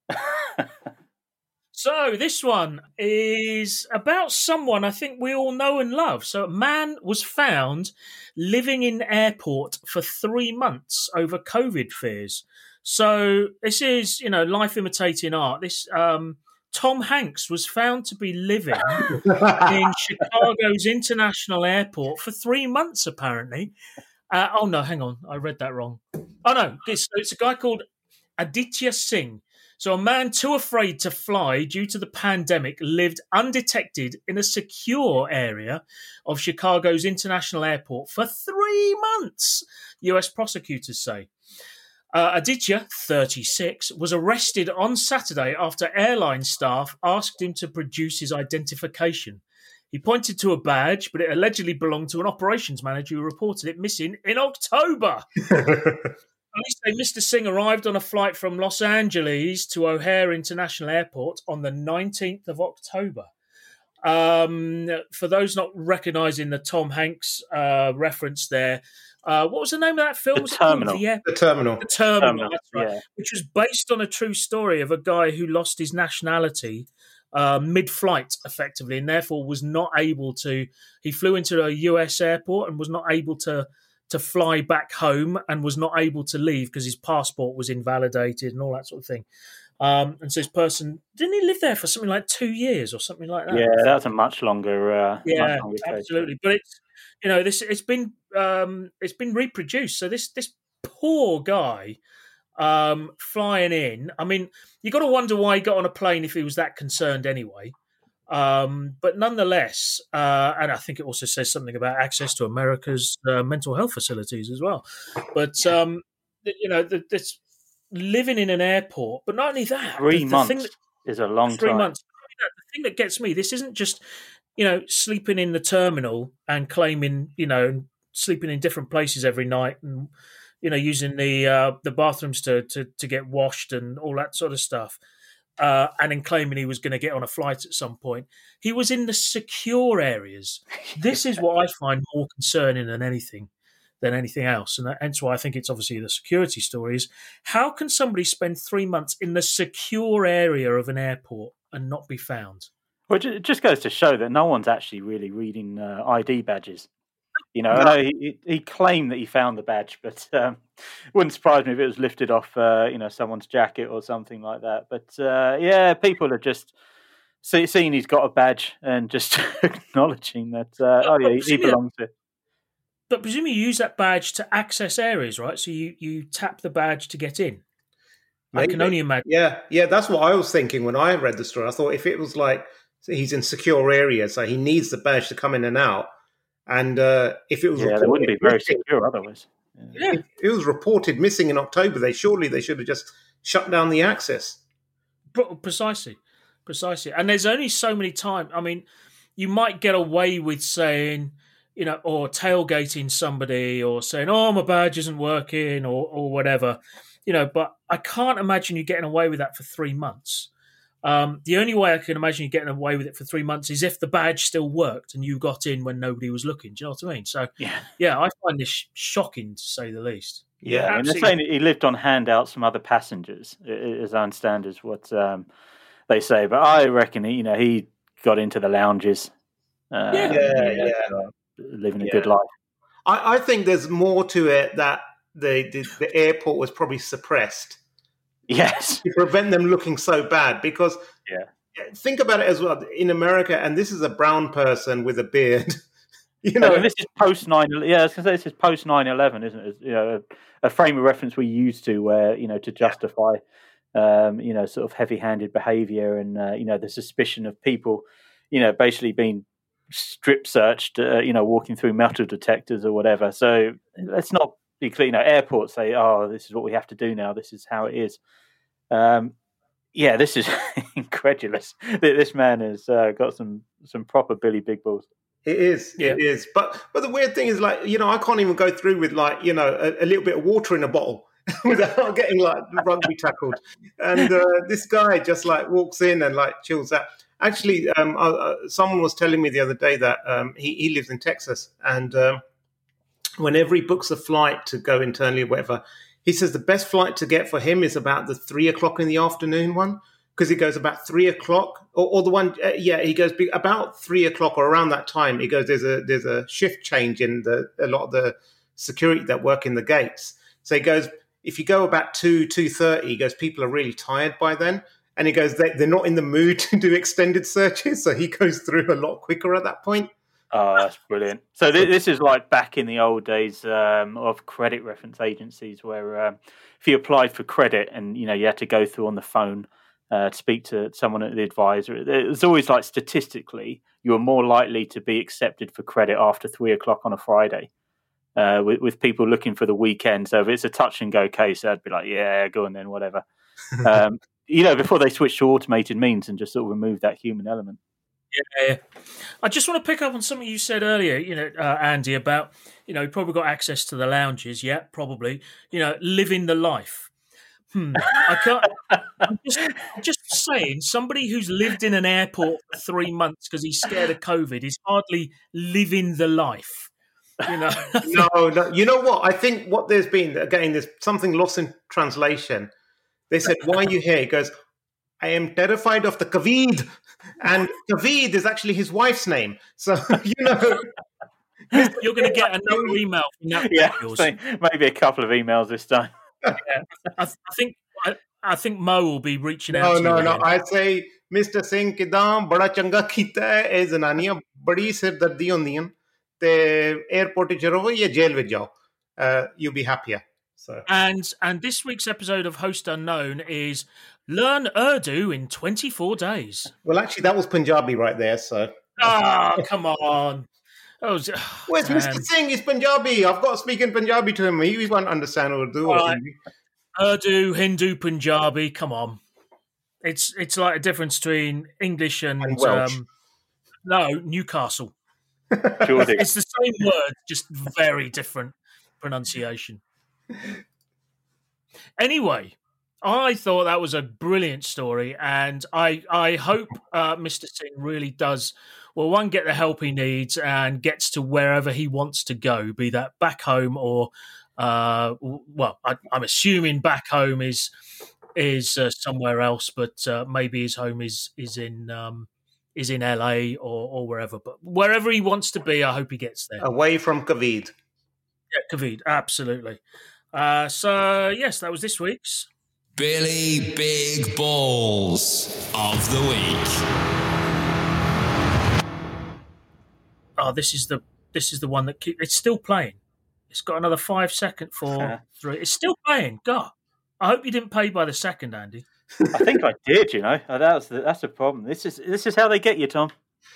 So this one is about someone I think we all know and love. So a man was found living in airport for 3 months over COVID fears. So this is, life imitating art. This Tom Hanks was found to be living in Chicago's International Airport for 3 months, apparently. Oh, no, hang on. I read that wrong. Oh, no. It's a guy called Aditya Singh. So a man too afraid to fly due to the pandemic lived undetected in a secure area of Chicago's International Airport for 3 months, US prosecutors say. Aditya, 36, was arrested on Saturday after airline staff asked him to produce his identification. He pointed to a badge, but it allegedly belonged to an operations manager who reported it missing in October. Police say Mr. Singh arrived on a flight from Los Angeles to O'Hare International Airport on the 19th of October. For those not recognising the Tom Hanks reference there, what was the name of that film? The Terminal. The Terminal. The Terminal, that's right. Yeah. Which was based on a true story of a guy who lost his nationality mid-flight, effectively, and therefore was not able to... He flew into a US airport and was not able to fly back home and was not able to leave because his passport was invalidated and all that sort of thing. And so this person, didn't he live there for something like 2 years or something like that? Yeah, that's a much longer. Yeah, much longer case. absolutely. But it's been reproduced. So this poor guy flying in. I mean, you got to wonder why he got on a plane if he was that concerned anyway. But nonetheless, and I think it also says something about access to America's mental health facilities as well. But this living in an airport, but not only that, 3 months is a long time. 3 months. The thing that gets me, this isn't just sleeping in the terminal and claiming sleeping in different places every night and using the bathrooms to get washed and all that sort of stuff. And then claiming he was going to get on a flight at some point. He was in the secure areas. This is what I find more concerning than anything else. And hence why I think it's obviously the security story is, how can somebody spend 3 months in the secure area of an airport and not be found? Well, it just goes to show that no one's actually really reading ID badges. I know he claimed that he found the badge, but it wouldn't surprise me if it was lifted off, someone's jacket or something like that. But people are just seeing he's got a badge and just acknowledging that, he belongs to it. But presumably you use that badge to access areas, right? So you tap the badge to get in. Maybe. I can only imagine. Yeah, that's what I was thinking when I read the story. I thought if it was like he's in secure areas, so he needs the badge to come in and out. And if it was they wouldn't be very secure otherwise. Yeah. If it was reported missing in October, they should have just shut down the access. Precisely. And there's only so many times. I mean, you might get away with saying, or tailgating somebody or saying, "Oh, my badge isn't working," or whatever, But I can't imagine you getting away with that for 3 months. The only way I can imagine you getting away with it for 3 months is if the badge still worked and you got in when nobody was looking. Do you know what I mean? So, yeah I find this shocking to say the least. Yeah, and they're saying he lived on handouts from other passengers, as I understand is what they say. But I reckon he got into the lounges. Living a good life. I think there's more to it that the airport was probably suppressed. Yes. To prevent them looking so bad, because think about it as well. In America, and this is a brown person with a beard. This is post 9/11. Yeah, I was going to say this is post 9/11, isn't it? A frame of reference we used to where to justify sort of heavy-handed behaviour and the suspicion of people, basically being strip searched, walking through metal detectors or whatever. So let's not be clear. Airports say, "Oh, this is what we have to do now. This is how it is." This is incredulous. This man has got some proper Billy Big Balls. It is. But the weird thing is, like, I can't even go through with, like, a little bit of water in a bottle without getting, like, rugby tackled. And this guy just, like, walks in and, like, chills out. Actually, someone was telling me the other day that he lives in Texas, and whenever he books a flight to go internally or whatever, he says the best flight to get for him is about the 3:00 in the afternoon one, because he goes about 3:00 or the one, he goes about 3:00 or around that time. He goes, there's a shift change in a lot of the security that work in the gates. So he goes, if you go about 2:30, he goes, people are really tired by then. And he goes, they're not in the mood to do extended searches. So he goes through a lot quicker at that point. Oh, that's brilliant. So this is like back in the old days of credit reference agencies where if you applied for credit and, you had to go through on the phone to speak to someone at the advisor, it was always like statistically you were more likely to be accepted for credit after 3:00 on a Friday with people looking for the weekend. So if it's a touch and go case, I'd be like, yeah, go on then, whatever. Before they switch to automated means and just sort of remove that human element. Yeah. I just want to pick up on something you said earlier, Andy, about, you probably got access to the lounges. Yeah, probably, living the life. I can't. I'm just saying, somebody who's lived in an airport for 3 months because he's scared of COVID is hardly living the life. No. You know what? I think what there's been, again, there's something lost in translation. They said, "Why are you here?" He goes, "I am terrified of the COVID." And Kaved is actually his wife's name. So, you're going to get another email from that. Yeah, maybe a couple of emails this time. Yeah. I think Mo will be reaching out to you. No. I say, Mr. Singh, किदां बड़ा चंगा कीता है ए जनानियां बड़ी सिरदर्दी होंदियां ते airport च रहो या जेल विच जाओ, you'll be happier. So. And this week's episode of Host Unknown is Learn Urdu in 24 days. Well, actually, that was Punjabi right there. So. Oh, come on. Where's Mr. Singh? He's Punjabi. I've got to speak in Punjabi to him. He won't understand Urdu. Right. Urdu, Hindu, Punjabi. Come on. It's like a difference between English and Welsh. Newcastle. It's the same word, just very different pronunciation. Anyway, I thought that was a brilliant story, and I hope Mr. Singh really does, well, one, get the help he needs and gets to wherever he wants to go, be that back home or, I'm assuming back home is somewhere else, but maybe his home is in LA or wherever. But wherever he wants to be, I hope he gets there. Away from COVID. Yeah, COVID, absolutely. So, yes, that was this week's Billy Big Balls of the Week. Oh, this is the one that it's still playing. It's got another 5 seconds for 3. It's still playing. God, I hope you didn't pay by the second, Andy. I think I did. That's the problem. This is how they get you, Tom.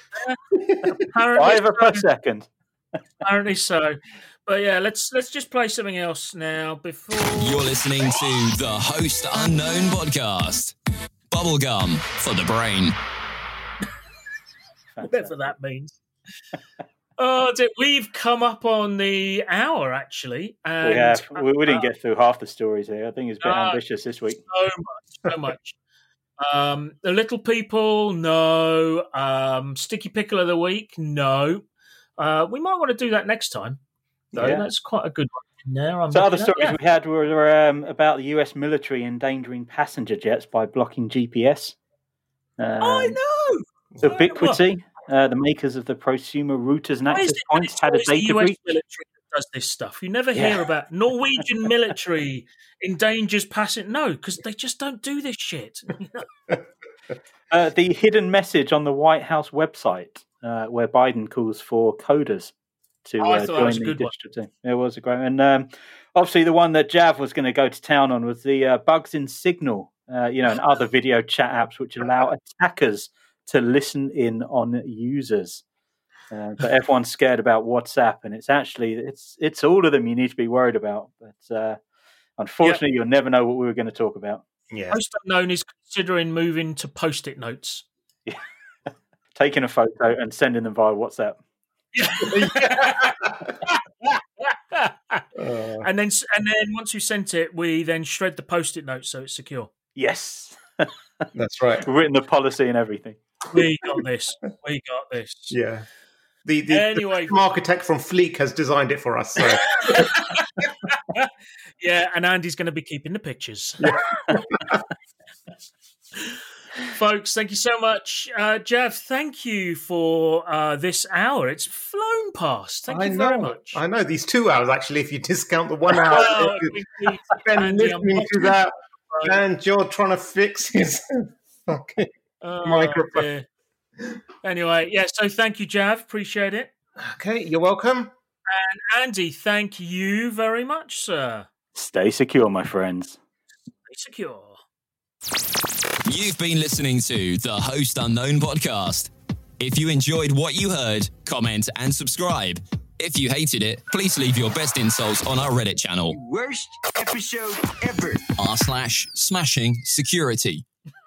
5 per second. Apparently so. But yeah, let's just play something else now before. You're listening to the Host Unknown podcast. Bubblegum for the brain. Whatever that means. We've come up on the hour, actually. And we have. We didn't get through half the stories here. I think it's a bit ambitious this week. So much. The Little People, no. Sticky Pickle of the Week, no. We might want to do that next time. though. Yeah. That's quite a good one in there. So other stories we had were about the US military endangering passenger jets by blocking GPS. I know! Ubiquiti, the makers of the prosumer routers and access points, had a data breach. Military does this stuff. You never hear about Norwegian military endangers passenger. No, because they just don't do this shit. The hidden message on the White House website, where Biden calls for coders to join the digital team. It was a great one. And obviously the one that Jav was going to go to town on was the bugs in Signal and other video chat apps which allow attackers to listen in on users. But everyone's scared about WhatsApp, and it's all of them you need to be worried about. But unfortunately, you'll never know what we were going to talk about. Yeah. Post Unknown is considering moving to Post-it notes. Taking a photo and sending them via WhatsApp. And then once you sent it, we then shred the Post-it notes so it's secure. Yes. That's right. We've written the policy and everything. We got this. Yeah. The architect from Fleek has designed it for us. So. Yeah, and Andy's going to be keeping the pictures. Folks, thank you so much. Jav, thank you for this hour. It's flown past. Thank you very much. I know. These 2 hours, actually, if you discount the 1 hour. Ben listening to that, and you're trying to fix his fucking microphone. Dear. Anyway, so thank you, Jav. Appreciate it. Okay, you're welcome. And Andy, thank you very much, sir. Stay secure, my friends. Stay secure. You've been listening to the Host Unknown podcast. If you enjoyed what you heard, comment and subscribe. If you hated it, please leave your best insults on our Reddit channel. Worst episode ever. r/smashing security.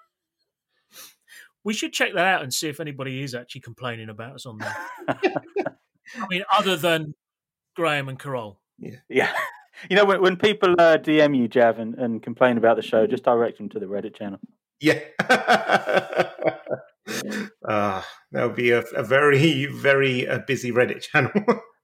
We should check that out and see if anybody is actually complaining about us on there. I mean, other than Graham and Carol. Yeah. When people DM you, Jav, and complain about the show, just direct them to the Reddit channel. Yeah. That'll be a very, very busy Reddit channel.